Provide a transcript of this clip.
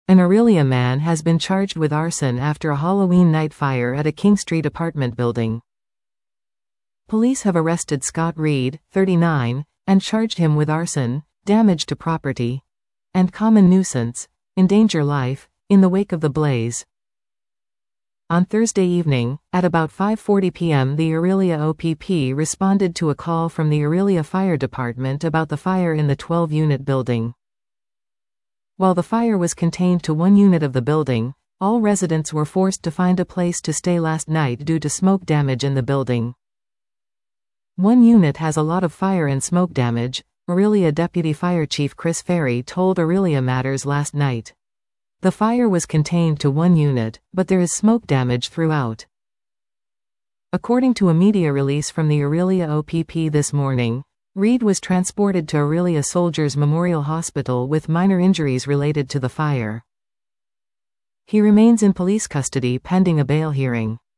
An Orillia man has been charged with arson after a Halloween night fire at a King Street apartment building. Police have arrested Scott Reed, 39, and charged him with arson, damage to property, and common nuisance, endanger life, in the wake of the blaze. On Thursday evening, at about 5:40 p.m. the Orillia OPP responded to a call from the Orillia Fire Department about the fire in the 12-unit building. While the fire was contained to one unit of the building, all residents were forced to find a place to stay last night due to smoke damage in the building. One unit has a lot of fire and smoke damage, Orillia Deputy Fire Chief Chris Ferry told Orillia Matters last night. The fire was contained to one unit, but there is smoke damage throughout. According to a media release from the Orillia OPP this morning, Reed was transported to Orillia Soldiers Memorial Hospital with minor injuries related to the fire. He remains in police custody pending a bail hearing.